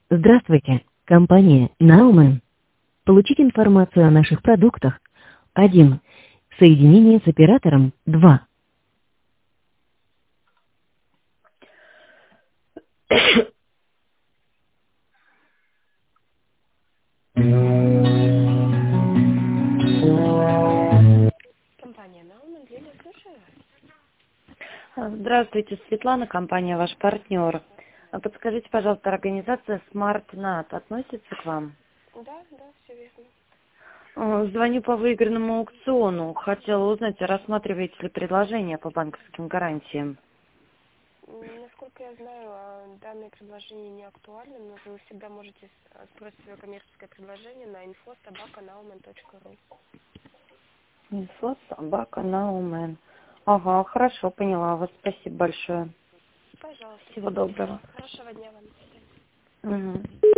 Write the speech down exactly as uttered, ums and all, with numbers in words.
Здравствуйте, компания Nauman. Получить информацию о наших продуктах. один. Соединение с оператором. два. Компания Nauman, Лилия, слушаю вас. Здравствуйте, Светлана, компания «Ваш партнер». А Подскажите, пожалуйста, организация SmartNat относится к вам? Да, да, все верно. Э, Звоню по выигранному аукциону. Хотела узнать, рассматриваете ли предложение по банковским гарантиям? М, Насколько я знаю, а, данное предложение не актуально, но вы всегда можете с- сбросить свое коммерческое предложение на инфо собака nauman точка ру. Инфо собака Nauman. Ага, хорошо, поняла вас. Спасибо большое. Пожалуйста, Всего всего доброго. доброго. Хорошего дня вам. До свидания. Мгм.